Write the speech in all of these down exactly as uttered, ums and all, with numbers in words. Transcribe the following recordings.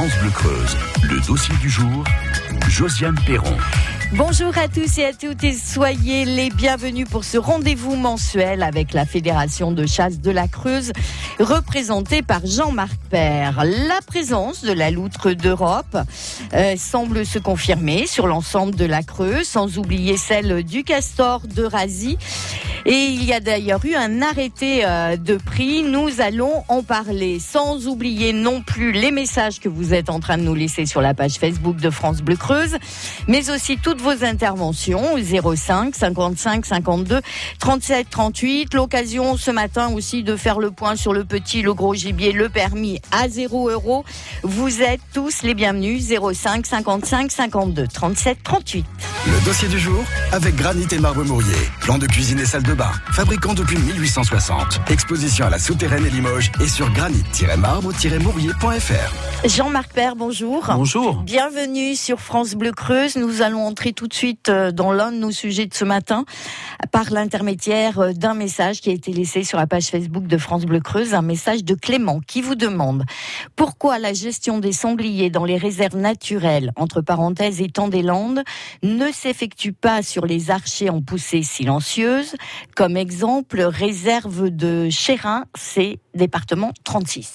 France Bleu Creuse, le dossier du jour, Josiane Perron. Bonjour à tous et à toutes et soyez les bienvenus pour ce rendez-vous mensuel avec la Fédération de chasse de la Creuse, représentée par Jean-Marc Père. La présence de la loutre d'Europe euh, semble se confirmer sur l'ensemble de la Creuse, sans oublier celle du castor d'Eurasie. Et il y a d'ailleurs eu un arrêté euh, de prix. Nous allons en parler, sans oublier non plus les messages que vous êtes en train de nous laisser sur la page Facebook de France Bleu Creuse, mais aussi toutes vos interventions au zéro cinq cinquante-cinq cinquante-deux trente-sept trente-huit. L'occasion ce matin aussi de faire le point sur le petit, le gros gibier, le permis à zéro euro. Vous êtes tous les bienvenus. Zéro cinq cinquante-cinq cinquante-deux trente-sept trente-huit. Le dossier du jour avec Granit et Marbre Mourier. Plan de cuisine et salle de bain. Fabricant depuis mille huit cent soixante. Exposition à la Souterraine et Limoges et sur granit tiret marbre tiret mourier point f r. Jean-Marc Père, bonjour. Bonjour. Bienvenue sur France Bleu Creuse. Nous allons entrer tout de suite dans l'un de nos sujets de ce matin par l'intermédiaire d'un message qui a été laissé sur la page Facebook de France Bleu Creuse, un message de Clément qui vous demande pourquoi la gestion des sangliers dans les réserves naturelles, entre parenthèses étangs des Landes, ne s'effectue pas sur les archers en poussée silencieuse, comme exemple réserve de Chérin, c'est département trente-six.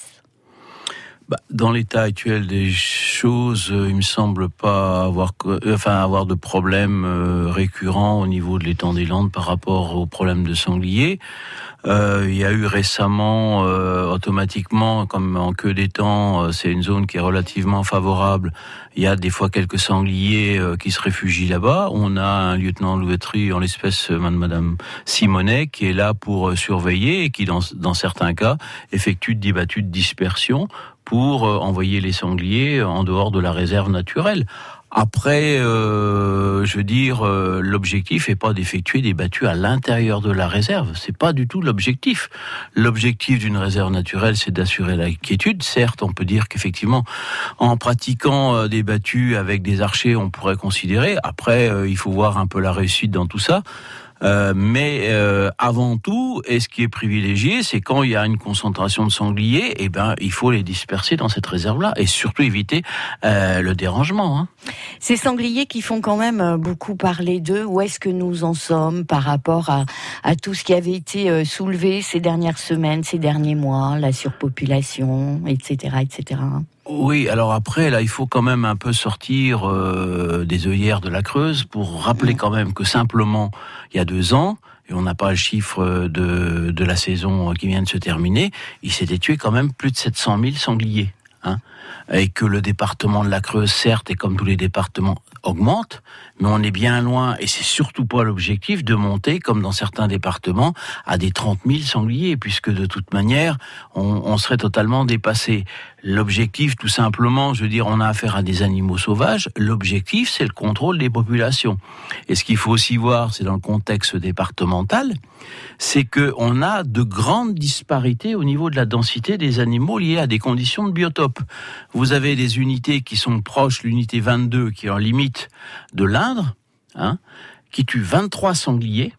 Bah, dans l'état actuel des choses, euh, il me semble pas avoir, euh, enfin avoir de problème euh, récurrent au niveau de l'étang des Landes par rapport aux problèmes de sangliers. Euh, il y a eu récemment, euh, automatiquement, comme en queue d'étang, euh, c'est une zone qui est relativement favorable. Il y a des fois quelques sangliers euh, qui se réfugient là-bas. On a un lieutenant louveterie, en l'espèce euh, Madame Simonet, qui est là pour euh, surveiller et qui, dans, dans certains cas, effectue des battues de dispersion pour euh, envoyer les sangliers en dehors de la réserve naturelle. Après, euh, je veux dire, euh, l'objectif est pas d'effectuer des battues à l'intérieur de la réserve. C'est pas du tout l'objectif. L'objectif d'une réserve naturelle, c'est d'assurer la quiétude. Certes, on peut dire qu'effectivement, en pratiquant euh, des battues avec des archers, on pourrait considérer. Après, euh, il faut voir un peu la réussite dans tout ça. Euh, mais euh, avant tout, et ce qui est privilégié, c'est quand il y a une concentration de sangliers, eh ben il faut les disperser dans cette réserve-là et surtout éviter euh, le dérangement. Hein. Ces sangliers qui font quand même beaucoup parler d'eux, où est-ce que nous en sommes par rapport à, à tout ce qui avait été soulevé ces dernières semaines, ces derniers mois, la surpopulation, et cetera, et cetera. Oui, alors après, là, il faut quand même un peu sortir euh, des œillères de la Creuse pour rappeler quand même que simplement, il y a deux ans, et on n'a pas le chiffre de, de la saison qui vient de se terminer, il s'était tué quand même plus de sept cent mille sangliers. Hein, et que le département de la Creuse, certes, et comme tous les départements, augmente, mais on est bien loin, et c'est surtout pas l'objectif de monter, comme dans certains départements, à des trente mille sangliers, puisque de toute manière, on, on serait totalement dépassé. L'objectif, tout simplement, je veux dire, on a affaire à des animaux sauvages, l'objectif, c'est le contrôle des populations. Et ce qu'il faut aussi voir, c'est dans le contexte départemental, c'est qu'on a de grandes disparités au niveau de la densité des animaux liées à des conditions de biotope. Vous avez des unités qui sont proches, l'unité vingt-deux, qui est en limite de l'Indre, hein, qui tue vingt-trois sangliers,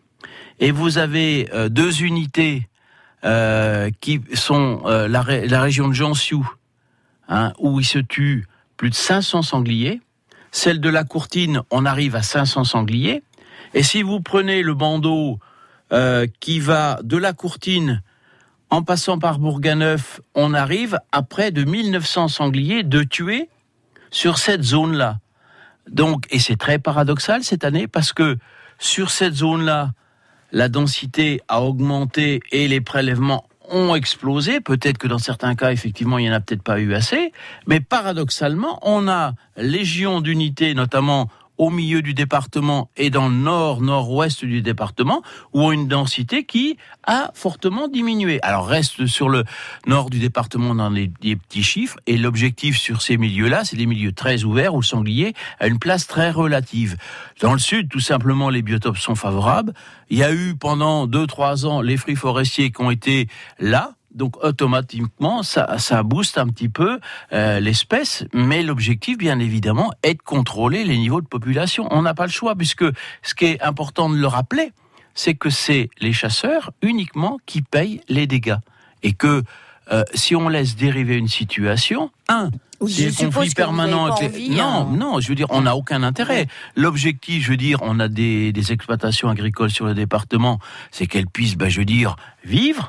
et vous avez euh, deux unités euh, qui sont euh, la, ré- la région de Jansiou, hein, où il se tue plus de cinq cents sangliers. Celle de la Courtine, on arrive à cinq cents sangliers. Et si vous prenez le bandeau euh, qui va de la Courtine en passant par Bourganeuf, on arrive à près de mille neuf cents sangliers de tués sur cette zone-là. Donc, et c'est très paradoxal cette année parce que sur cette zone-là, la densité a augmenté et les prélèvements ont explosé. Peut-être que dans certains cas, effectivement, il n'y en a peut-être pas eu assez. Mais paradoxalement, on a légion d'unités, notamment au milieu du département et dans le nord, nord-ouest du département, où on a une densité qui a fortement diminué. Alors reste sur le nord du département dans les, les petits chiffres, et l'objectif sur ces milieux-là, c'est des milieux très ouverts où le sanglier a une place très relative. Dans le sud, tout simplement, les biotopes sont favorables. Il y a eu pendant deux trois ans les fruits forestiers qui ont été là. Donc automatiquement, ça, ça booste un petit peu euh, l'espèce, mais l'objectif, bien évidemment, est de contrôler les niveaux de population. On n'a pas le choix, puisque ce qui est important de le rappeler, c'est que c'est les chasseurs uniquement qui payent les dégâts. Et que euh, si on laisse dériver une situation, un, c'est des conflits permanents. Avec les... Non, hein. non, je veux dire, on n'a aucun intérêt. Ouais. L'objectif, je veux dire, on a des, des exploitations agricoles sur le département, c'est qu'elles puissent, ben, je veux dire, vivre.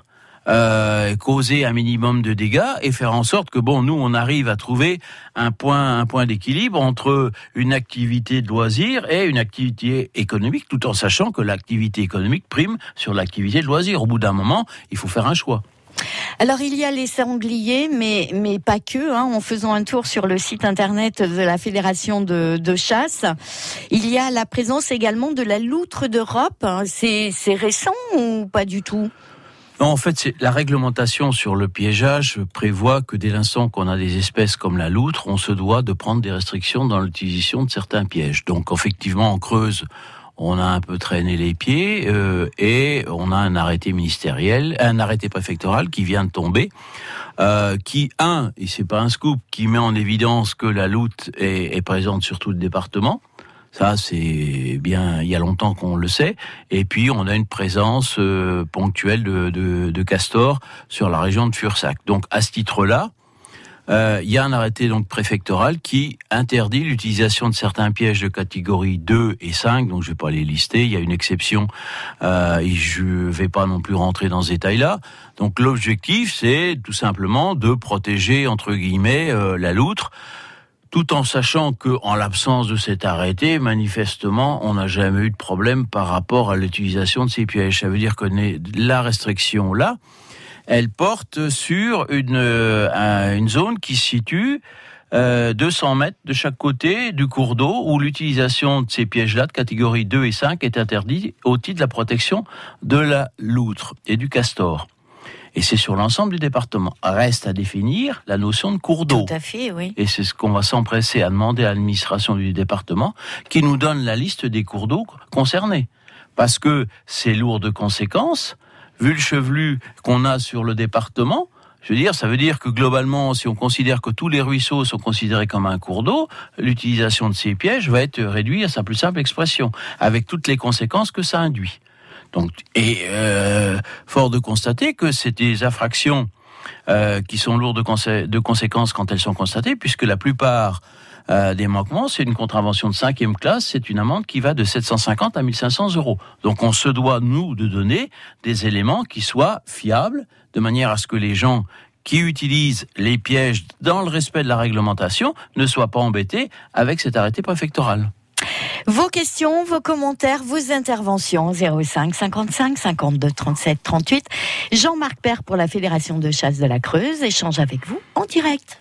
Euh, causer un minimum de dégâts et faire en sorte que bon, nous on arrive à trouver un point, un point d'équilibre entre une activité de loisir et une activité économique, tout en sachant que l'activité économique prime sur l'activité de loisir. Au bout d'un moment, il faut faire un choix. Alors il y a les sangliers, mais mais pas que. Hein. En faisant un tour sur le site internet de la Fédération de, de chasse, il y a la présence également de la loutre d'Europe. Hein. C'est c'est récent ou pas du tout? Non, en fait, c'est la réglementation sur le piégeage prévoit que dès l'instant qu'on a des espèces comme la loutre, on se doit de prendre des restrictions dans l'utilisation de certains pièges. Donc, effectivement, en Creuse, on a un peu traîné les pieds euh, et on a un arrêté ministériel, un arrêté préfectoral qui vient de tomber, euh, qui, un, et c'est pas un scoop, qui met en évidence que la loutre est, est présente sur tout le département. Ça, c'est bien, il y a longtemps qu'on le sait. Et puis, on a une présence euh, ponctuelle de, de, de castors sur la région de Fursac. Donc, à ce titre-là, euh, il y a un arrêté donc préfectoral qui interdit l'utilisation de certains pièges de catégorie deux et cinq. Donc, je vais pas les lister. Il y a une exception. Euh, et je vais pas non plus rentrer dans ce détail-là. Donc, l'objectif, c'est tout simplement de protéger, entre guillemets, euh, la loutre, tout en sachant que, en l'absence de cet arrêté, manifestement, on n'a jamais eu de problème par rapport à l'utilisation de ces pièges. Ça veut dire que la restriction là, elle porte sur une euh, une zone qui se situe euh, deux cents mètres de chaque côté du cours d'eau, où l'utilisation de ces pièges-là de catégorie deux et cinq est interdite au titre de la protection de la loutre et du castor. Et c'est sur l'ensemble du département. Reste à définir la notion de cours d'eau. Tout à fait, oui. Et c'est ce qu'on va s'empresser à demander à l'administration du département, qui nous donne la liste des cours d'eau concernés. Parce que c'est lourd de conséquences, vu le chevelu qu'on a sur le département. Je veux dire, ça veut dire que globalement, si on considère que tous les ruisseaux sont considérés comme un cours d'eau, l'utilisation de ces pièges va être réduite à sa plus simple expression, avec toutes les conséquences que ça induit. Donc, et euh, fort de constater que c'est des infractions euh, qui sont lourdes de, consé- de conséquences quand elles sont constatées, puisque la plupart euh, des manquements, c'est une contravention de cinquième classe, c'est une amende qui va de sept cent cinquante à mille cinq cents euros. Donc on se doit, nous, de donner des éléments qui soient fiables, de manière à ce que les gens qui utilisent les pièges dans le respect de la réglementation ne soient pas embêtés avec cet arrêté préfectoral. Vos questions, vos commentaires, vos interventions, zéro cinq cinquante-cinq cinquante-deux trente-sept trente-huit. Jean-Marc Père pour la Fédération de chasse de la Creuse échange avec vous en direct.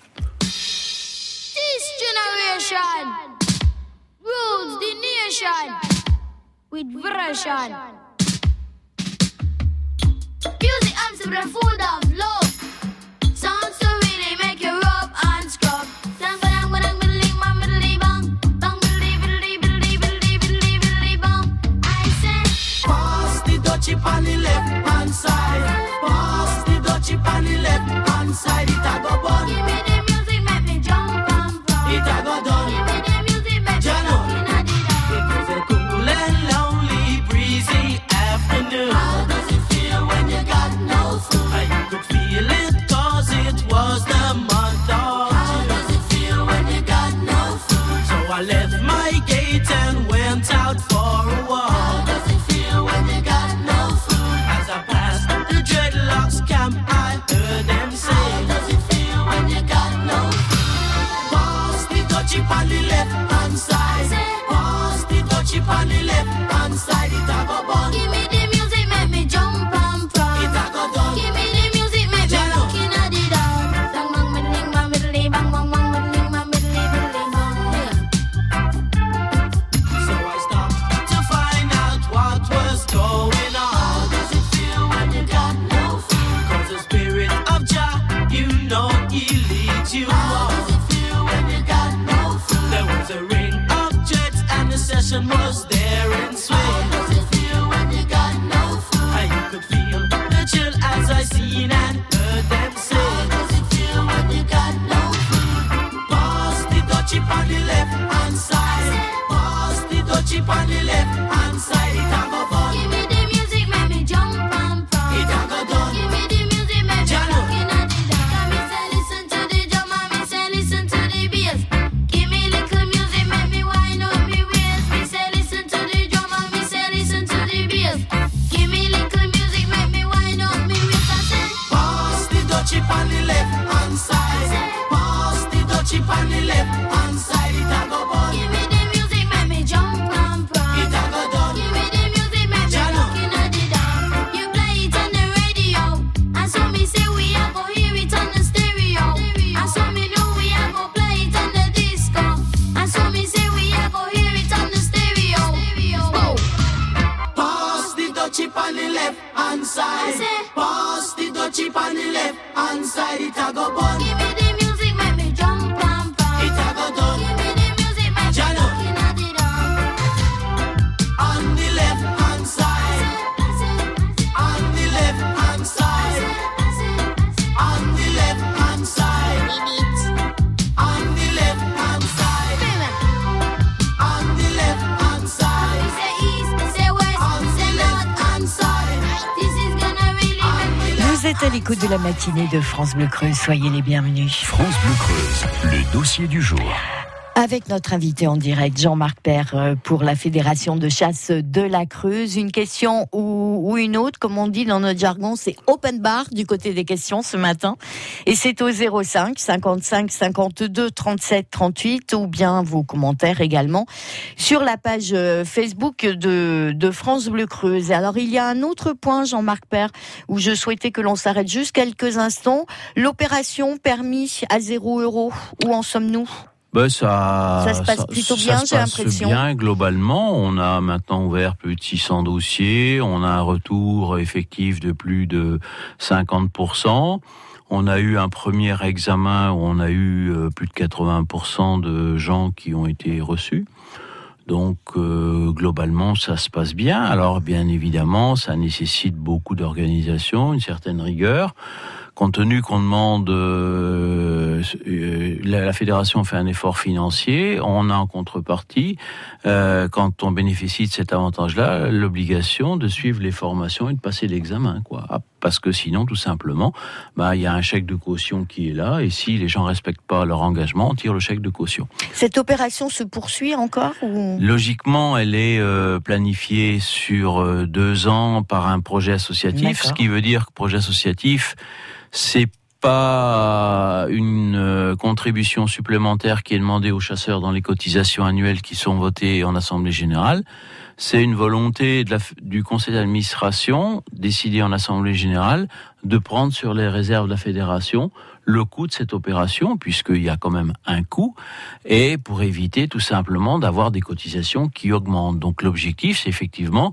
This generation rules the nation with version. Music answer the food of love. Sounds to really make you rub and scrub. Chip on the left hand side. Pass the dutchie on the left hand side. It a go bun. Give me the music, make me jump and pump. It a go done. Give me the music, make me jump in the It was a cool and lonely, breezy afternoon. How does it feel when you got no food? I could feel it 'cause it was the month of June. How does it feel when you got no food? So I left my gate and went out for a walk. How does it feel when you got no food? As I passed the dreadlocks camp, I heard them say, How does it feel when you got no food? pass the dutchie on the left hand side. Pass the dutchie on the left hand side. It a go bun. Give me the music, make me jump and prance. It a go done. Give me the music, make me Jello. look inna the dark. Bang bang middling bang middly bang bang bang middling bang middly middling bang. So I stopped to find out what was going How on. does it feel when you got no food? 'Cause the spirit of Jah, you know he leads you How on. does it feel when you got no food? There was a ring of jets and the session was there in How swing. does it feel when you got no food? I could feel the chill as I seen and heard them say, How does it feel when you got no food? pass the dutchie on the left hand side. Pass the dutchie on the left hand side. It a go bun. Give me the music, make me jump and prance. It a go done. Give me the music, make me Jello. look inna the êtes à l'écoute de la matinée de France Bleu Creuse, soyez les bienvenus. France Bleu Creuse, le dossier du jour. Avec notre invité en direct, Jean-Marc Père, pour la Fédération de chasse de la Creuse. Une question ou, ou une autre, comme on dit dans notre jargon, c'est open bar du côté des questions ce matin. Et c'est au zéro cinq cinquante-cinq cinquante-deux trente-sept trente-huit ou bien vos commentaires également sur la page Facebook de, de France Bleu Creuse. Alors il y a un autre point, Jean-Marc Père, où je souhaitais que l'on s'arrête juste quelques instants. L'opération permis à zéro euro, où en sommes-nous ? Ben ça, ça se passe ça, plutôt bien, j'ai l'impression. Bien globalement, on a maintenant ouvert plus de six cents dossiers, on a un retour effectif de plus de cinquante pour cent. On a eu un premier examen où on a eu plus de quatre-vingts pour cent de gens qui ont été reçus. Donc euh, globalement, ça se passe bien. Alors bien évidemment, ça nécessite beaucoup d'organisation, une certaine rigueur. Compte tenu qu'on demande, euh, euh, la, la fédération fait un effort financier, on a en contrepartie, euh, quand on bénéficie de cet avantage-là, l'obligation de suivre les formations et de passer l'examen, quoi. Parce que sinon, tout simplement, bah, il y a un chèque de caution qui est là, et si les gens respectent pas leur engagement, on tire le chèque de caution. Cette opération se poursuit encore ou... Logiquement, elle est euh, planifiée sur euh, deux ans par un projet associatif, D'accord. Ce qui veut dire que projet associatif, c'est pas une euh, contribution supplémentaire qui est demandée aux chasseurs dans les cotisations annuelles qui sont votées en assemblée générale. C'est une volonté de la, du conseil d'administration, décidée en assemblée générale, de prendre sur les réserves de la fédération le coût de cette opération, puisqu'il y a quand même un coût, et pour éviter tout simplement d'avoir des cotisations qui augmentent. Donc l'objectif, c'est effectivement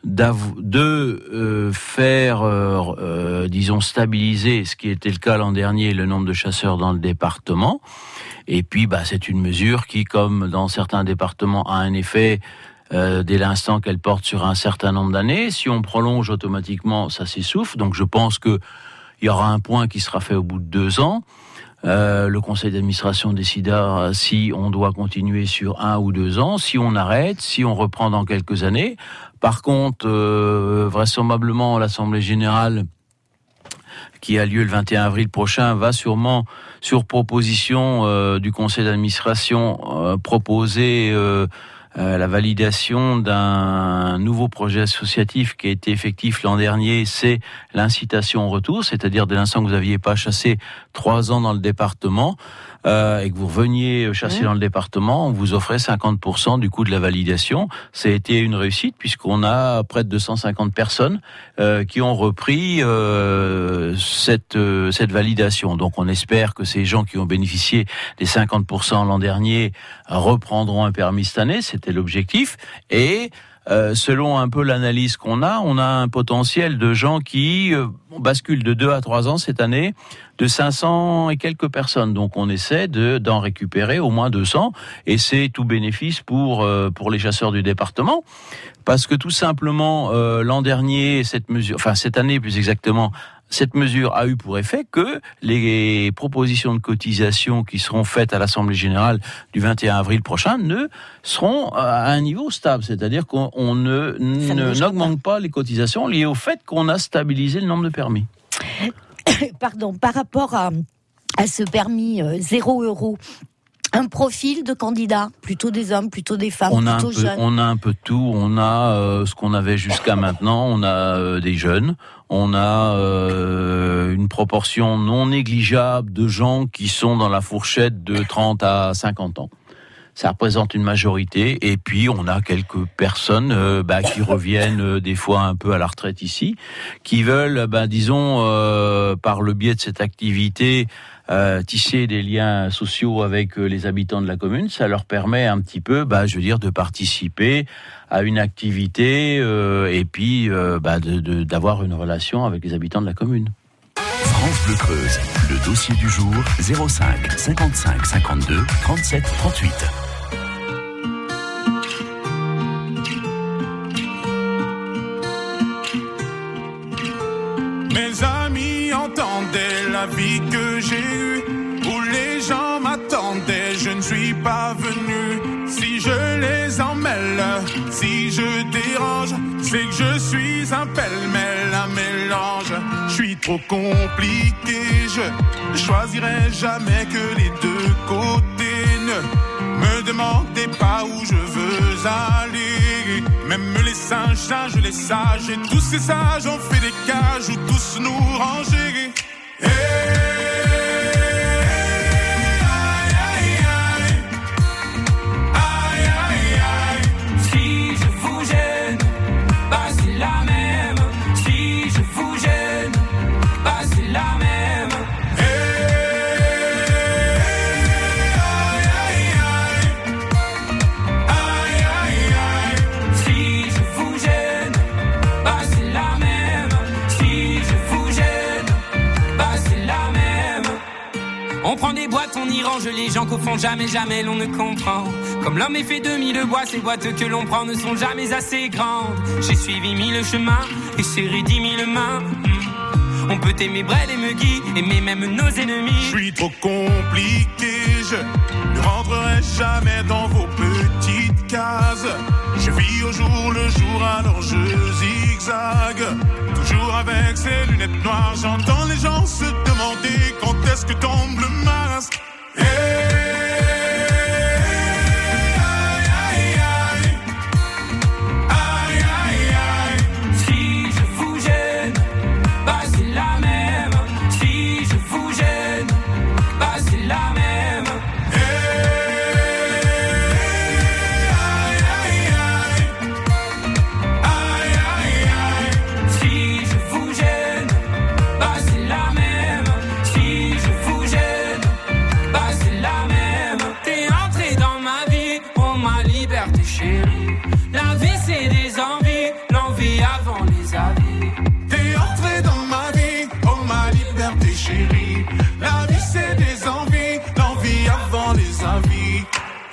de euh, faire, euh, euh, disons, stabiliser, ce qui était le cas l'an dernier, le nombre de chasseurs dans le département. Et puis, bah, c'est une mesure qui, comme dans certains départements, a un effet Euh, dès l'instant qu'elle porte sur un certain nombre d'années. Si on prolonge automatiquement, ça s'essouffle. Donc je pense que il y aura un point qui sera fait au bout de deux ans. Euh, le conseil d'administration décidera si on doit continuer sur un ou deux ans, si on arrête, si on reprend dans quelques années. Par contre, euh, vraisemblablement, l'Assemblée générale qui a lieu le vingt et un avril prochain, va sûrement, sur proposition euh, du conseil d'administration, euh, proposer euh, Euh, la validation d'un nouveau projet associatif qui a été effectif l'an dernier, c'est l'incitation au retour, c'est-à-dire dès l'instant que vous n'aviez pas chassé trois ans dans le département euh, et que vous reveniez chasser mmh. dans le département, on vous offrait cinquante pour cent du coût de la validation. Ça a été une réussite puisqu'on a près de deux cent cinquante personnes euh, qui ont repris euh, cette, euh, cette validation. Donc on espère que ces gens qui ont bénéficié des cinquante pour cent l'an dernier reprendront un permis cette année. C'est C'était l'objectif. Et euh, selon un peu l'analyse qu'on a, on a un potentiel de gens qui euh, basculent de deux à trois ans cette année, de cinq cents et quelques personnes. Donc on essaie de, d'en récupérer au moins deux cents. Et c'est tout bénéfice pour, euh, pour les chasseurs du département. Parce que tout simplement, euh, l'an dernier, cette mesure, enfin cette année plus exactement, cette mesure a eu pour effet que les propositions de cotisation qui seront faites à l'Assemblée générale du vingt et un avril prochain ne seront à un niveau stable. C'est-à-dire qu'on on ne, ne n'augmente pas. pas les cotisations liées au fait qu'on a stabilisé le nombre de permis. Pardon, par rapport à, à ce permis euh, zéro euro, un profil de candidats, plutôt des hommes, plutôt des femmes, on plutôt a un peu, jeunes. On a un peu de tout. On a euh, ce qu'on avait jusqu'à maintenant. On a euh, des jeunes. On a euh, une proportion non négligeable de gens qui sont dans la fourchette de trente à cinquante ans. Ça représente une majorité. Et puis, on a quelques personnes euh, bah, qui reviennent euh, des fois un peu à la retraite ici, qui veulent, bah, disons, euh, par le biais de cette activité, Euh, tisser des liens sociaux avec euh, les habitants de la commune. Ça leur permet un petit peu, bah, je veux dire, de participer à une activité euh, et puis euh, bah, de, de, d'avoir une relation avec les habitants de la commune. France Bleu Creuse, le dossier du jour, zéro cinq cinquante-cinq cinquante-deux trente-sept trente-huit. Mes amis entendaient la vie que j'ai eue, où les gens m'attendaient, je ne suis pas venu. Si je les emmêle, si je dérange, c'est que je suis un pêle-mêle, un mélange. Je suis trop compliqué, je choisirai jamais que les deux côtés. Ne me demandez pas où je veux aller. Même les singes, singes, les sages, et tous ces sages ont fait des cages où tous nous ranger. Hey, aïe, aïe, aïe. Aïe, aïe, aïe. Si je vous gêne, bah c'est la même. Si je vous gêne, bah c'est la même. On prend des boîtes, on y range les gens qu'au fond jamais, jamais l'on ne comprend. Comme l'homme est fait de mille bois, ces boîtes que l'on prend ne sont jamais assez grandes. J'ai suivi mille chemins et serré dix mille mains. On peut aimer Brel et Megui, aimer même nos ennemis. Je suis trop compliqué, je ne rentrerai jamais dans vos petites cases. Je vis au jour le jour, alors je zigzague. Toujours avec ces lunettes noires, j'entends les gens se demander quand est-ce que tombe le masque. Hey, aïe, aïe, aïe. Aïe, aïe, aïe. Si je vous gêne, bah c'est la même. Si je vous gêne, bah c'est la même. La vie c'est des envies, l'envie avant les avis. T'es entré dans ma vie, oh ma liberté chérie. La vie c'est des envies, l'envie avant les avis.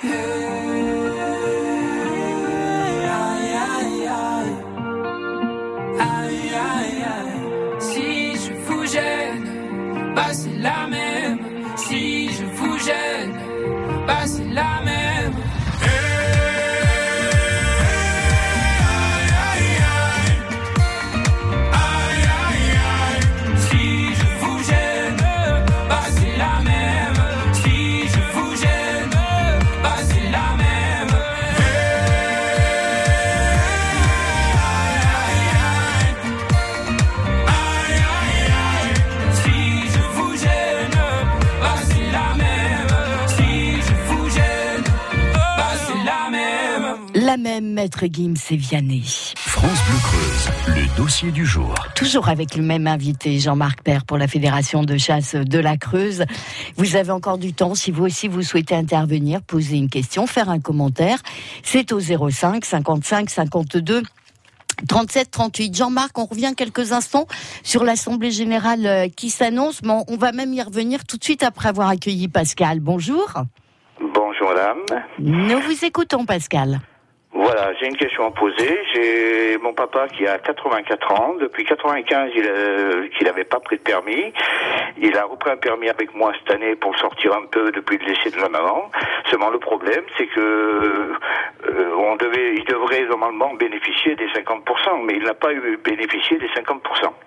Aïe aïe aïe, aïe aïe aïe. Si je vous gêne, bah c'est la même. Si je vous gêne, bah c'est la même. La même, Maître Gims et Vianney. France Bleu Creuse, le dossier du jour. Toujours avec le même invité, Jean-Marc Père pour la Fédération de chasse de la Creuse. Vous avez encore du temps, si vous aussi vous souhaitez intervenir, poser une question, faire un commentaire. C'est au zéro cinq cinquante-cinq cinquante-deux trente-sept trente-huit. Jean-Marc, on revient quelques instants sur l'Assemblée Générale qui s'annonce, mais on va même y revenir tout de suite après avoir accueilli Pascal. Bonjour. Bonjour madame. Nous vous écoutons Pascal. Voilà, j'ai une question à poser. J'ai mon papa qui a quatre-vingt-quatre ans. Depuis quatre-vingt-quinze, il a, qu'il n'avait pas pris de permis. Il a repris un permis avec moi cette année pour sortir un peu depuis le décès de la maman. Seulement le problème, c'est que euh, on devait, il devrait normalement bénéficier des cinquante pour cent, mais il n'a pas eu bénéficié des cinquante pour cent.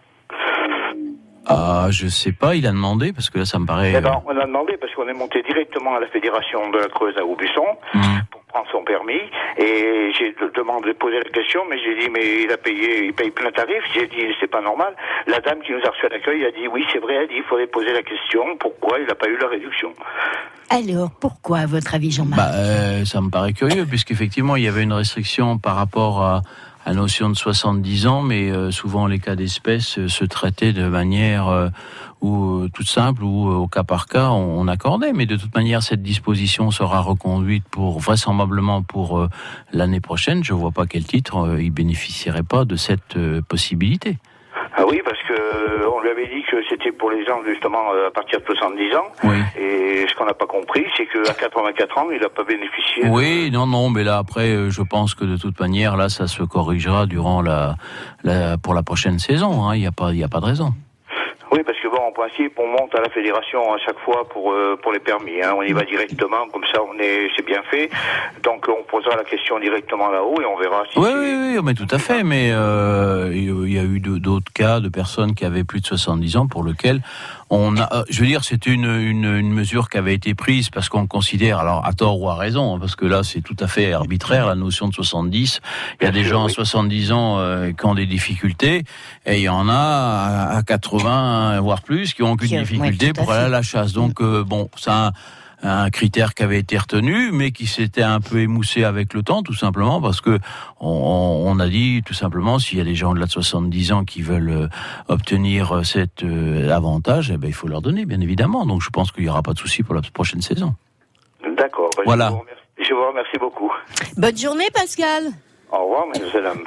Ah, je sais pas, il a demandé, parce que là, ça me paraît... Eh ben, on a demandé, parce qu'on est monté directement à la Fédération de la Creuse à Aubusson, mmh. pour prendre son permis, et j'ai demandé, posé la question, mais j'ai dit, mais il a payé, il paye plein tarif, j'ai dit, c'est pas normal. La dame qui nous a reçu à l'accueil a dit, oui, c'est vrai, elle dit, il faudrait poser la question, pourquoi il n'a pas eu la réduction. Alors, pourquoi, à votre avis, Jean-Marc? Bah, euh, ça me paraît curieux, puisqu'effectivement, il y avait une restriction par rapport à... à notion de soixante-dix ans, mais euh, souvent les cas d'espèces euh, se traitaient de manière euh, ou euh, toute simple ou euh, au cas par cas on, on accordait. Mais de toute manière, cette disposition sera reconduite pour vraisemblablement pour euh, l'année prochaine. Je vois pas quel titre euh, il bénéficierait pas de cette euh, possibilité. Ah oui, parce que euh, on lui avait dit que c'était pour les gens justement euh, à partir de soixante-dix ans. Oui. Et ce qu'on n'a pas compris, c'est qu'à quatre-vingt-quatre ans, il n'a pas bénéficié. Oui, de... non, non, mais là après, euh, je pense que de toute manière, là, ça se corrigera durant la, la pour la prochaine saison. Hein. Il n'y a pas, il y a pas de raison. Oui, parce que bon, en principe, on monte à la fédération à chaque fois pour euh, pour les permis. Hein. On y va directement, comme ça, on est, c'est bien fait. Donc, on posera la question directement là-haut et on verra si. Oui, c'est... oui, oui, mais tout à fait. Mais euh, il y a eu d'autres cas de personnes qui avaient plus de soixante-dix ans pour lesquels on a. Je veux dire, c'est une, une une mesure qui avait été prise parce qu'on considère, alors à tort ou à raison, parce que là, c'est tout à fait arbitraire la notion de soixante-dix. Il y a des gens à soixante-dix ans euh, qui ont des difficultés, et il y en a à quatre-vingts voire plus qui ont aucune difficulté ouais, pour aller à la chasse. Donc euh, bon, ça. Un critère qui avait été retenu, mais qui s'était un peu émoussé avec le temps, tout simplement, parce que on, on a dit, tout simplement, s'il y a des gens au-delà de soixante-dix ans qui veulent obtenir cet euh, avantage, eh ben, il faut leur donner, bien évidemment. Donc, je pense qu'il n'y aura pas de souci pour la prochaine saison. D'accord. Bah, voilà. Je vous remercie, je vous remercie beaucoup. Bonne journée, Pascal. Au revoir, mesdames.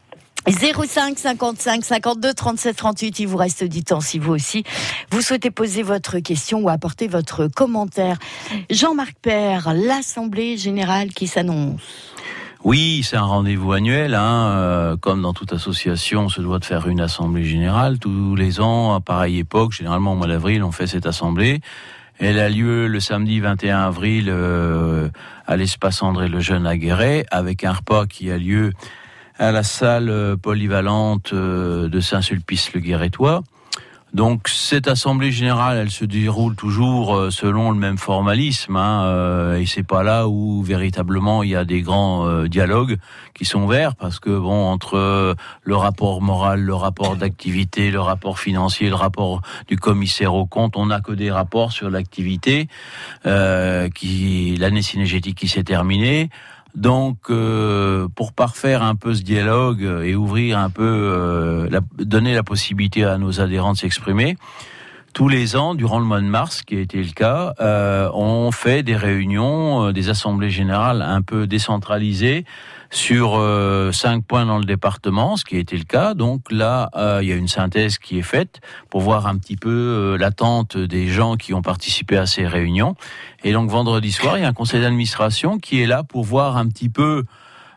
zéro cinq cinquante-cinq cinquante-deux trente-sept trente-huit, il vous reste du temps si vous aussi vous souhaitez poser votre question ou apporter votre commentaire. Jean-Marc Père, l'Assemblée Générale qui s'annonce. Oui, c'est un rendez-vous annuel, hein, euh, comme dans toute association, on se doit de faire une Assemblée Générale tous les ans, à pareille époque, généralement au mois d'avril, on fait cette Assemblée. Elle a lieu le samedi vingt et un avril euh, à l'espace André Lejeune à Guéret, avec un repas qui a lieu à la salle polyvalente de Saint-Sulpice-le-Guérétois. Donc cette assemblée générale, elle se déroule toujours selon le même formalisme, hein, et c'est pas là où véritablement il y a des grands euh, dialogues qui sont verts, parce que bon, entre le rapport moral, le rapport d'activité, le rapport financier, le rapport du commissaire aux comptes, on n'a que des rapports sur l'activité, euh, qui l'année cynégétique qui s'est terminée. Donc, euh, pour parfaire un peu ce dialogue et ouvrir un peu, euh, la, donner la possibilité à nos adhérents de s'exprimer, tous les ans, durant le mois de mars, qui a été le cas, euh, on fait des réunions, euh, des assemblées générales un peu décentralisées sur euh, cinq points dans le département, ce qui a été le cas. Donc là, euh, il y a une synthèse qui est faite pour voir un petit peu euh, l'attente des gens qui ont participé à ces réunions. Et donc vendredi soir, il y a un conseil d'administration qui est là pour voir un petit peu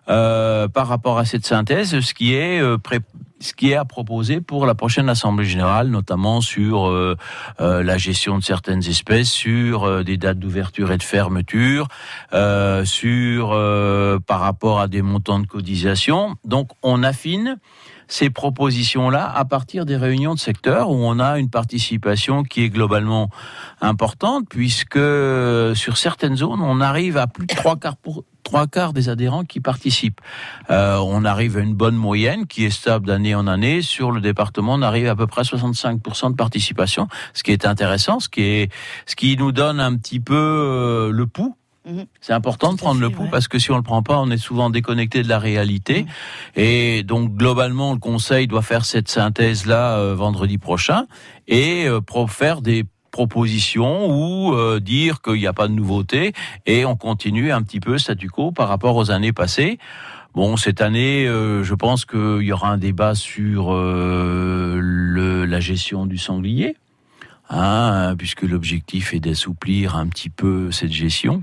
euh, par rapport à cette synthèse ce qui est euh, pré- ce qui est à proposer pour la prochaine Assemblée Générale, notamment sur euh, euh, la gestion de certaines espèces, sur euh, des dates d'ouverture et de fermeture, euh, sur euh, par rapport à des montants de cotisation. Donc on affine ces propositions-là à partir des réunions de secteur où on a une participation qui est globalement importante, puisque sur certaines zones, on arrive à plus de trois quarts pour trois quarts des adhérents qui participent. Euh, on arrive à une bonne moyenne qui est stable d'année en année. Sur le département, on arrive à peu près à soixante-cinq pour cent de participation, ce qui est intéressant, ce qui est, ce qui nous donne un petit peu euh, le pouls. C'est important de prendre le pouls, parce que si on le prend pas, on est souvent déconnecté de la réalité. Mmh. Et donc globalement, le Conseil doit faire cette synthèse-là euh, vendredi prochain et euh, pour faire des propositions ou euh, dire qu'il n'y a pas de nouveauté, et on continue un petit peu statu quo par rapport aux années passées. Bon, cette année, euh, je pense qu'il y aura un débat sur euh, le, la gestion du sanglier. Hein, puisque l'objectif est d'assouplir un petit peu cette gestion,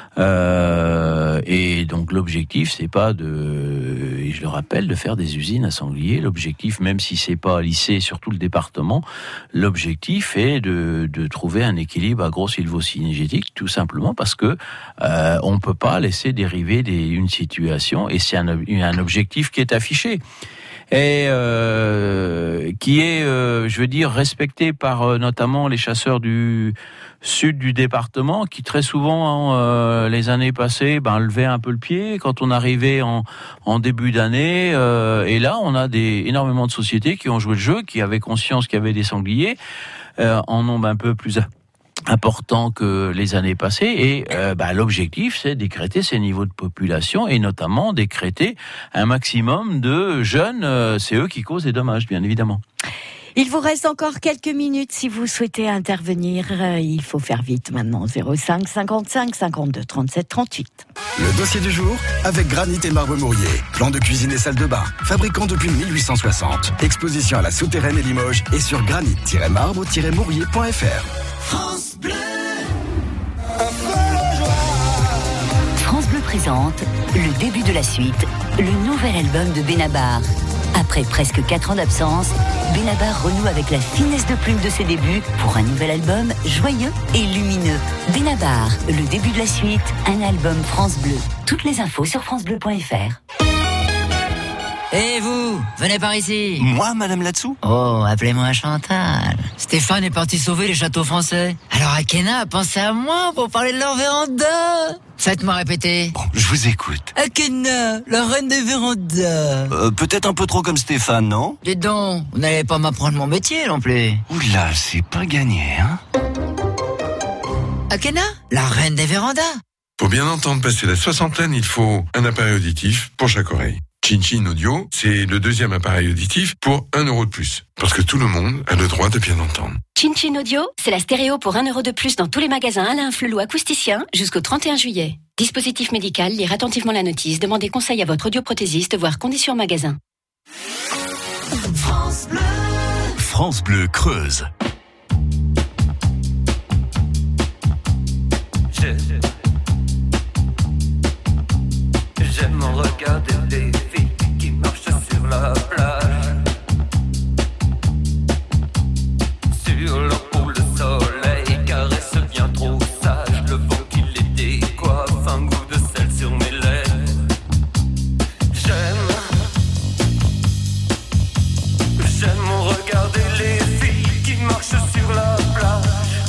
euh, et donc l'objectif c'est pas de, et je le rappelle, de faire des usines à sanglier. L'objectif, même si c'est pas lissé sur tout le département, l'objectif est de, de trouver un équilibre agro-sylvo-cynégétique, tout simplement parce que euh, on peut pas laisser dériver des, une situation, et c'est un, un objectif qui est affiché. Et euh, qui est, euh, je veux dire, respecté par euh, notamment les chasseurs du sud du département, qui très souvent, euh, les années passées, ben, levaient un peu le pied quand on arrivait en, en début d'année. Euh, et là, on a des, énormément de sociétés qui ont joué le jeu, qui avaient conscience qu'il y avait des sangliers, euh, en nombre un peu plus important que les années passées, et euh, bah, l'objectif c'est décréter ces niveaux de population, et notamment décréter un maximum de jeunes, euh, c'est eux qui causent des dommages, bien évidemment. Il vous reste encore quelques minutes si vous souhaitez intervenir. Il faut faire vite maintenant. zéro cinq cinquante-cinq cinquante-deux trente-sept trente-huit. Le dossier du jour avec Granit et Marbre Mourier. Plan de cuisine et salle de bain. Fabricant depuis mille huit cent soixante. Exposition à la Souterraine et Limoges et sur granit tiret marbre tiret mourier point f r. France Bleu. France Bleu présente le début de la suite, le nouvel album de Benabar. Après Après presque quatre ans d'absence, Benabar renoue avec la finesse de plume de ses débuts pour un nouvel album joyeux et lumineux. Benabar, le début de la suite, un album France Bleu. Toutes les infos sur francebleu point f r. Et vous, venez par ici. Moi, Madame Latsou? Oh, appelez-moi Chantal. Stéphane est parti sauver les châteaux français. Alors Akena a pensé à moi pour parler de leur véranda. Faites-moi répéter. Bon, je vous écoute. Akena, la reine des vérandas. Euh, peut-être un peu trop comme Stéphane, non? Dites donc, vous n'allez pas m'apprendre mon métier non plus. Oula, c'est pas gagné, hein? Akena, la reine des vérandas. Pour bien entendre passer la soixantaine, il faut un appareil auditif pour chaque oreille. Chin-Chin Audio, c'est le deuxième appareil auditif pour un euro de plus. Parce que tout le monde a le droit de bien entendre. Chin-Chin Audio, c'est la stéréo pour un euro de plus dans tous les magasins Alain Flelou acousticien jusqu'au trente et un juillet. Dispositif médical, lire attentivement la notice, demandez conseil à votre audioprothésiste, voire conditions en magasin. France Bleu. France Bleu Creuse. J'aime regarder des filles qui marchent sur la plage. Sur leur peau le soleil caresse bien trop sage. Le vent qui les décoiffe, un goût de sel sur mes lèvres. J'aime, j'aime regarder les filles qui marchent sur la plage.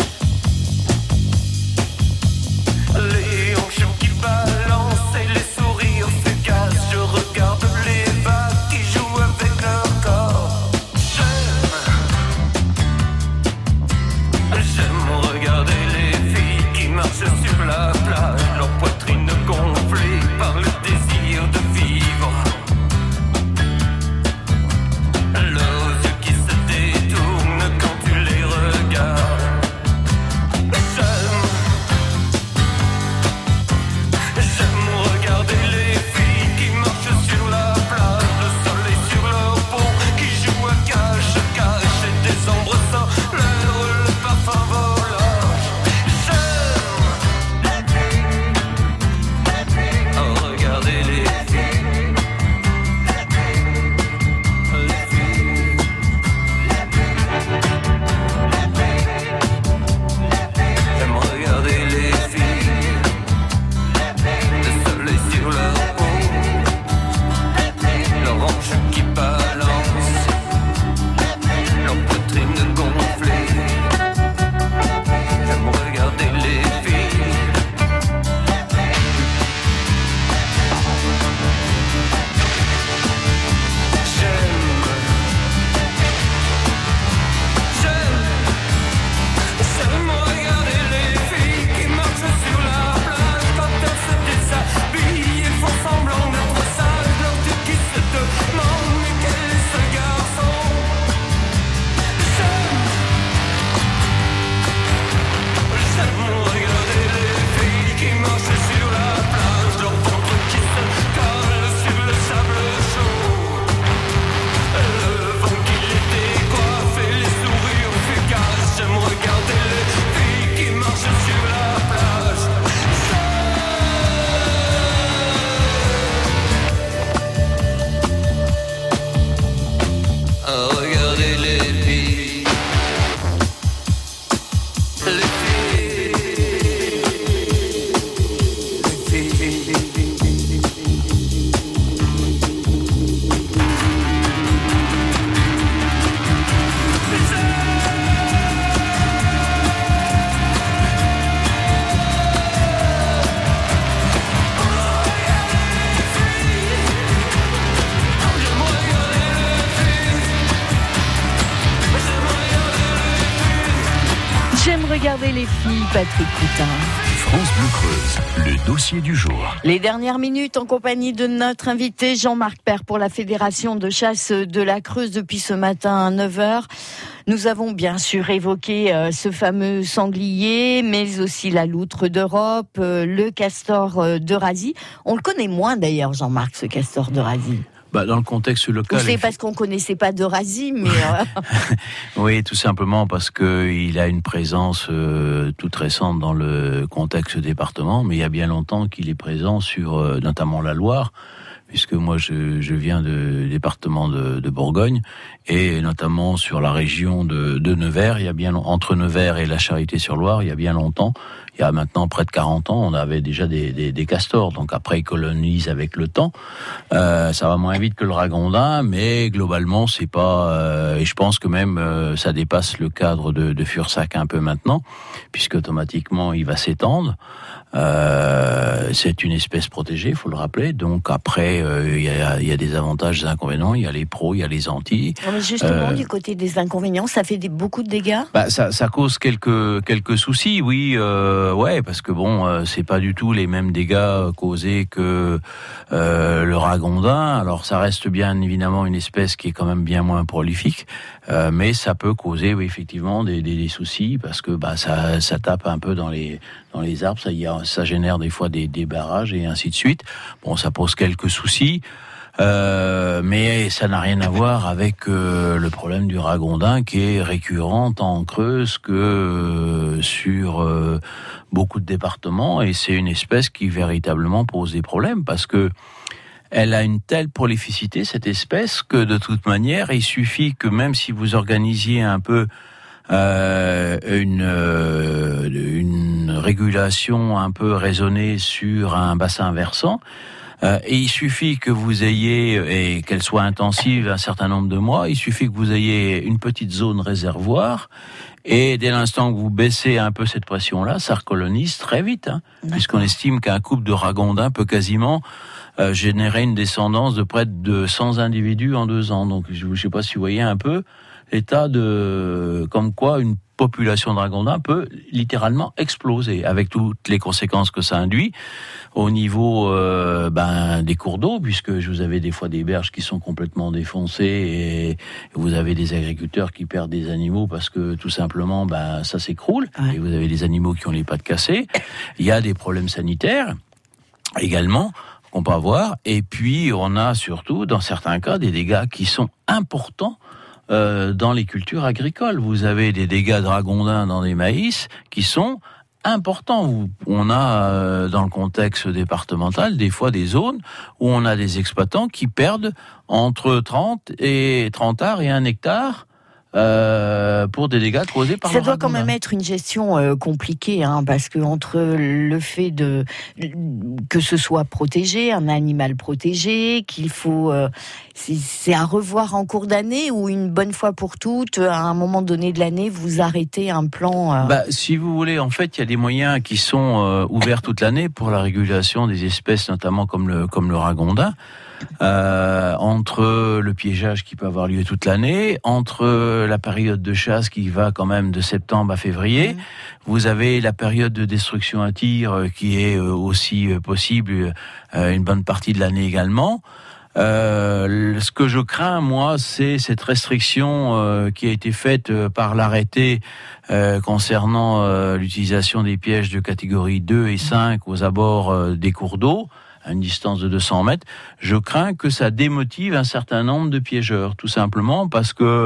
Les hanches qui balancent et les sourires fugaces. Je regarde les vagues qui jouent avec leur corps. J'aime, j'aime regarder les filles qui marchent sur la plage. Leur poitrine gonflée par le désir de vivre. Leurs yeux qui se détournent quand tu les regardes. J'aime, j'aime regarder les filles qui marchent sur la plage. Le soleil sur leur peau qui joue à cache-cache et des ombres sans l'heure, le parfum volant. J'aime regarder les filles, les filles. J'aime regarder les filles, le soleil sur leur peau, leurs hanches qui balancent, leur poitrine gonflée. J'aime regarder les filles. J'aime, j'aime, j'aime regarder les filles qui marchent sur la plage. Quand elles se déshabillent et font semblant d'être sages. Leurs yeux qui se demandent mais quel est ce garçon. J'aime, j'aime regarder les filles qui marchent sur la plage. Leur ventre qui se colle sur le sable chaud. Le vent qui les décoiffe et les sourires fugaces. J'aime regarder les filles qui marchent sur la plage. J'aime regarder les filles, les filles, les filles. J'aime regarder les filles, Patrick Coutin. France Bleu Creuse, le dossier du jour. Les dernières minutes en compagnie de notre invité Jean-Marc Père pour la Fédération de chasse de la Creuse depuis ce matin à neuf heures. Nous avons bien sûr évoqué euh, ce fameux sanglier, mais aussi la loutre d'Europe, euh, le castor euh, d'Eurasie. On le connaît moins d'ailleurs, Jean-Marc, ce castor d'Eurasie. Bah, dans le contexte local. Ou c'est parce qu'on connaissait pas d'Eurasie, mais euh... oui, tout simplement parce que il a une présence euh, toute récente dans le contexte département, mais il y a bien longtemps qu'il est présent sur euh, notamment la Loire. puisque moi je, je viens du département de, de Bourgogne, et notamment sur la région de, de Nevers. Il y a bien entre Nevers et la Charité-sur-Loire, il y a bien longtemps, il y a maintenant près de quarante ans, on avait déjà des, des, des castors. Donc après, ils colonisent avec le temps. Euh, ça va moins vite que le ragondin, mais globalement, c'est pas. Euh, et je pense que même euh, ça dépasse le cadre de, de Fursac un peu maintenant, puisque automatiquement, il va s'étendre. Euh, c'est une espèce protégée, il faut le rappeler. Donc après, il euh, y, a, y a des avantages, des inconvénients. Il y a les pros, il y a les antis. Non, mais justement, euh, du côté des inconvénients, ça fait des, beaucoup de dégâts. Bah, ça, ça cause quelques quelques soucis, oui, euh, ouais, parce que bon, euh, c'est pas du tout les mêmes dégâts causés que euh, le ragondin. Alors ça reste bien évidemment une espèce qui est quand même bien moins prolifique, euh, mais ça peut causer, oui, effectivement, des, des, des soucis parce que bah ça ça tape un peu dans les dans les arbres, ça y a, ça génère des fois des, des barrages et ainsi de suite. Bon, ça pose quelques soucis. Euh, mais ça n'a rien à voir avec euh, le problème du ragondin qui est récurrent tant en Creuse que euh, sur euh, beaucoup de départements, et c'est une espèce qui véritablement pose des problèmes parce que elle a une telle prolificité, cette espèce, que de toute manière, il suffit que même si vous organisiez un peu Euh, une, euh, une régulation un peu raisonnée sur un bassin versant, euh, et il suffit que vous ayez, et qu'elle soit intensive un certain nombre de mois, il suffit que vous ayez une petite zone réservoir, et dès l'instant que vous baissez un peu cette pression-là, ça recolonise très vite, hein, puisqu'on estime qu'un couple de ragondins peut quasiment euh, générer une descendance de près de cent individus en deux ans. Donc je ne sais pas si vous voyez un peu l'état de, comme quoi une population de ragondins peut littéralement exploser, avec toutes les conséquences que ça induit au niveau euh, ben, des cours d'eau, puisque vous avez des fois des berges qui sont complètement défoncées et vous avez des agriculteurs qui perdent des animaux parce que tout simplement ben, ça s'écroule, ouais. Et vous avez des animaux qui ont les pattes cassées. Il y a des problèmes sanitaires également qu'on peut avoir, et puis on a surtout dans certains cas des dégâts qui sont importants Euh, dans les cultures agricoles. Vous avez des dégâts de ragondins dans des maïs qui sont importants. On a, euh, dans le contexte départemental, des fois des zones où on a des exploitants qui perdent entre trente et trente arts et un hectare Euh, pour des dégâts causés par ça le doit quand ragondin. même être une gestion euh, compliquée, hein, parce que entre le fait de que ce soit protégé, un animal protégé, qu'il faut, euh, c'est, c'est à revoir en cours d'année, ou une bonne fois pour toutes, à un moment donné de l'année, vous arrêtez un plan. Euh... Bah, si vous voulez, en fait, il y a des moyens qui sont euh, ouverts toute l'année pour la régulation des espèces, notamment comme le comme le ragondin. Euh, entre le piégeage qui peut avoir lieu toute l'année, entre la période de chasse qui va quand même de septembre à février, mmh. Vous avez la période de destruction à tir qui est aussi possible une bonne partie de l'année également. Euh, ce que je crains, moi, c'est cette restriction euh, qui a été faite euh, par l'arrêté euh, concernant euh, l'utilisation des pièges de catégorie deux et cinq aux abords euh, des cours d'eau, à une distance de deux cents mètres. Je crains que ça démotive un certain nombre de piégeurs, tout simplement parce que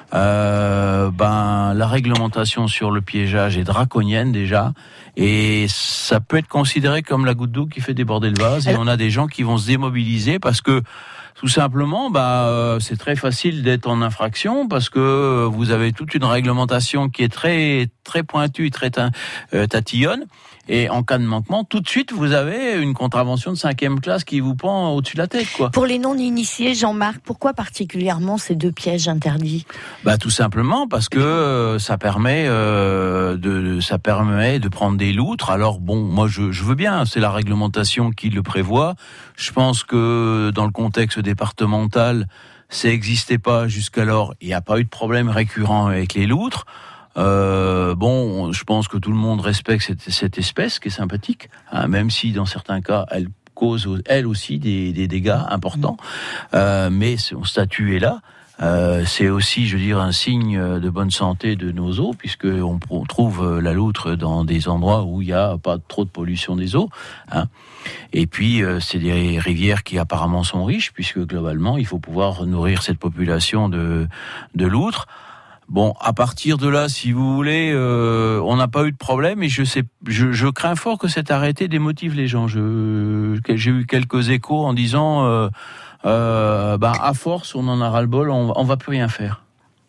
euh, ben, la réglementation sur le piégeage est draconienne déjà, et ça peut être considéré comme la goutte d'eau qui fait déborder le vase, et on a des gens qui vont se démobiliser parce que tout simplement, bah, c'est très facile d'être en infraction parce que vous avez toute une réglementation qui est très très pointue, très euh, tatillonne. Et en cas de manquement, tout de suite, vous avez une contravention de cinquième classe qui vous pend au-dessus de la tête, quoi. Pour les non-initiés, Jean-Marc, pourquoi particulièrement ces deux pièges interdits ? Bah, tout simplement parce que euh, ça permet euh, de ça permet de prendre des loutres. Alors bon, moi je, je veux bien, c'est la réglementation qui le prévoit. Je pense que dans le contexte départemental, ça n'existait pas jusqu'alors. Il n'y a pas eu de problème récurrent avec les loutres. Euh, bon, je pense que tout le monde respecte cette, cette espèce qui est sympathique, hein, même si dans certains cas elle cause elle aussi des, des dégâts importants. Euh, mais son statut est là. Euh, c'est aussi, je veux dire, un signe de bonne santé de nos eaux, puisque on trouve la loutre dans des endroits où il n'y a pas trop de pollution des eaux, hein. Et puis, euh, c'est des rivières qui apparemment sont riches, puisque globalement, il faut pouvoir nourrir cette population de, de loutres. Bon, à partir de là, si vous voulez, euh, on n'a pas eu de problème et je sais, je, je crains fort que cet arrêté démotive les gens. Je, j'ai eu quelques échos en disant, euh, euh, ben à force, on en a ras-le-bol, on, on va plus rien faire.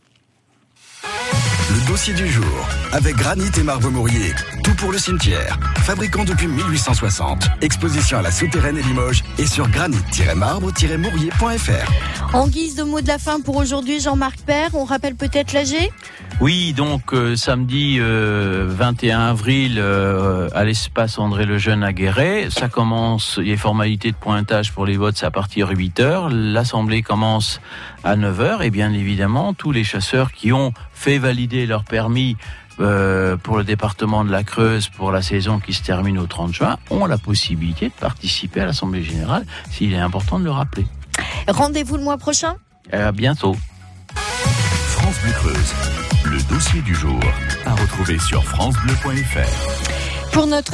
Le dossier du jour, avec granit et marbre Mourier. Tout pour le cimetière. Fabricant depuis mille huit cent soixante. Exposition à la Souterraine et Limoges et sur granit tiret marbre tiret mourier point f r. En guise de mot de la fin pour aujourd'hui, Jean-Marc Père, on rappelle peut-être l'A G ? Oui, donc euh, samedi euh, vingt et un avril euh, à l'espace André Lejeune à Guéret. Ça commence, il y a formalité de pointage pour les votes, c'est à partir de huit heures. L'assemblée commence à neuf heures et bien évidemment, tous les chasseurs qui ont fait valider leur permis euh, pour le département de la Creuse pour la saison qui se termine au trente juin ont la possibilité de participer à l'Assemblée Générale, s'il est important de le rappeler. Rendez-vous le mois prochain ? À bientôt. France Bleu Creuse. Le dossier du jour à retrouver sur francebleu point f r. Pour notre